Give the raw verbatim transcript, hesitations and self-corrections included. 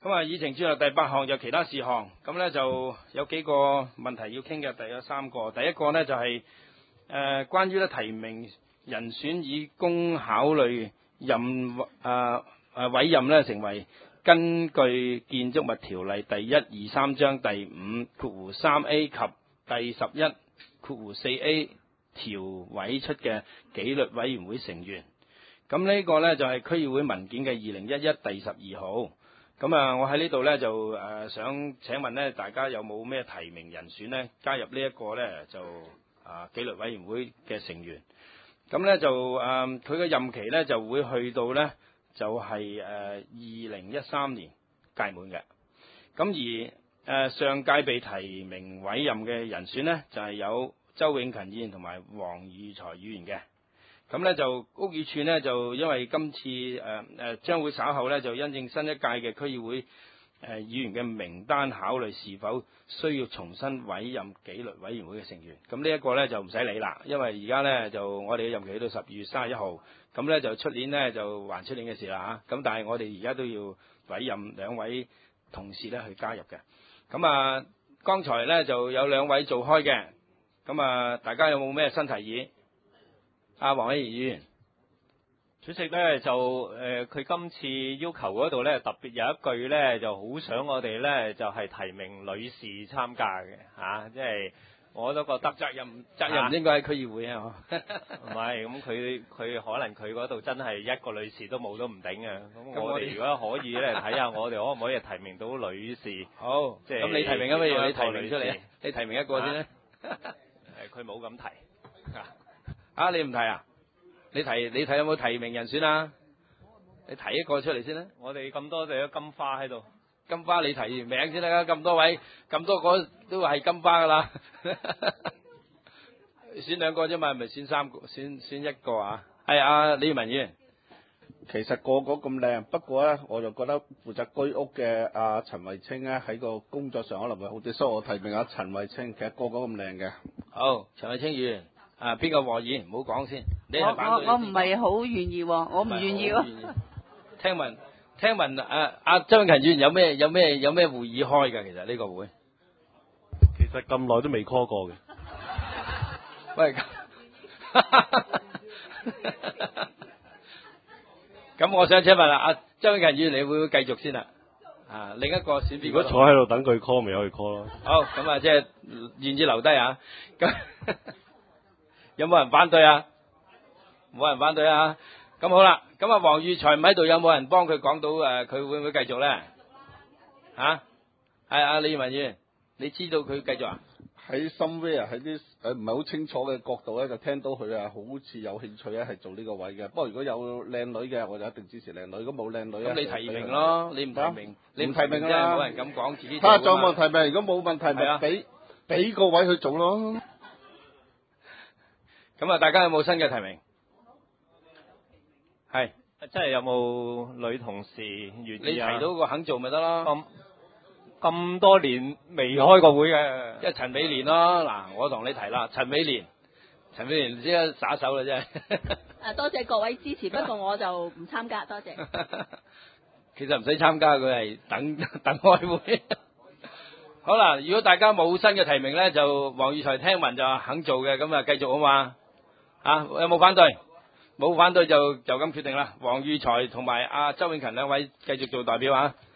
咁啊，議程轉入第八項就其他事項，咁呢就有幾個問題要傾嘅，第有三個。第一個呢就係、是、誒、呃、關於咧提名人選以公考慮任誒誒、呃、委任呢成為根據建築物條例第一二三章第五括弧三 A 及第十一括弧四 A 條委出嘅紀律委員會成員。咁呢個呢就係、是、區議會文件嘅二零一一第十二號。咁啊，我喺呢度呢，就誒、呃、想請問呢，大家有冇咩提名人選呢？加入呢一個呢，就啊紀律委員會嘅成員。咁呢，就誒佢嘅任期呢，就會去到呢，就係誒二零一三年屆滿嘅。咁而誒、呃、上屆被提名委任嘅人選呢，就係、是、有周永勤議員同埋黃裕財議員嘅。咁咧就屋宇署呢，就因為今次誒誒將會稍後呢，就因應新一屆嘅區議會誒、呃、議員嘅名單，考慮是否需要重新委任紀律委員會嘅成員。咁呢一個呢，就唔使理啦，因為而家呢，就我哋嘅任期去到十二月三十一號，咁呢，就出年呢，就還出年嘅事啦嚇。咁但係我哋而家都要委任兩位同事呢去加入嘅。咁啊，剛才呢，就有兩位做開嘅，咁啊，大家有冇咩新提議？阿黃偉賢議員， 主席咧就誒，佢、呃、今次要求嗰度咧，特別有一句咧，就好想我哋咧就係、是、提名女士參加嘅嚇、啊，即係我都覺得責任責任唔應該喺區議會啊，唔係咁佢佢可能佢嗰度真係一個女士都冇都唔頂啊，咁我哋如果可以咧睇下我哋可唔可以提名到女士？ 好， 即係咁你提名啊，不如你提名出嚟，你提名一個先啦。 誒、啊，佢冇咁提。 啊！你唔提啊？你提你睇有冇提名人選啊？你提一個出嚟先啦。 我哋咁多就有金花喺度， 金花你提名先啦。咁多位咁多個都係金花噶啦，選兩個啫嘛，咪選三個，選選一個啊？係啊，李文議員。 其實個個咁靚，不過咧我就覺得負責居屋嘅阿陳慧清咧喺個工作上可能會好啲，所以我提名阿陳慧清。其實個個咁靚嘅。 好，陳慧清議員。啊！邊個和議唔好講先？你係反對？ 我我唔係好願意喎，我唔願意喎。 聽聞聽聞啊啊！周永勤議員有咩有咩有咩會議開㗎？其實呢個會其實咁耐都未 call 過嘅。 喂，咁我想請問啦，阿周永勤議員，你會唔會繼續先啊？啊，另一個選邊？ 如果坐喺度等佢 call，咪可以 call 咯。 好，咁啊，即係願意留低啊？咁。有冇人反對啊？冇人反對啊！咁好啦，咁啊黃裕財唔喺度，有冇人幫佢講到誒？佢、呃、會唔會繼續咧？嚇係啊，李文議員，你知道佢繼續啊？ 喺 somewhere 喺啲誒唔係好清楚嘅角度咧，就聽到佢啊好似有興趣咧係做呢個位嘅。不過如果有靚女嘅，我就一定支持靚女。如果冇靚女咧， 咁你提名咯，你唔提名，你唔提名啫，冇人咁講自己。 睇下仲有冇提名，如果冇問題，咪俾俾個位去做咯。 咁啊，大家有冇新嘅提名？係， 即係有冇女同事願意啊？ 你提到個肯做咪得咯？ 咁咁多年未開過會嘅， 即係陳美蓮咯。嗱，我同你提啦，陳美蓮，陳美蓮即刻耍手啦，真係。 誒，多謝各位支持，不過我就唔參加，多謝。 其實唔使參加，佢係等等開會。好啦，如果大家冇新嘅提名咧，就黃裕財聽聞就肯做嘅，咁啊繼續好嘛？啊，有冇反對？冇反對就就咁決定啦。黃裕財同埋阿周永勤兩位繼續做代表啊！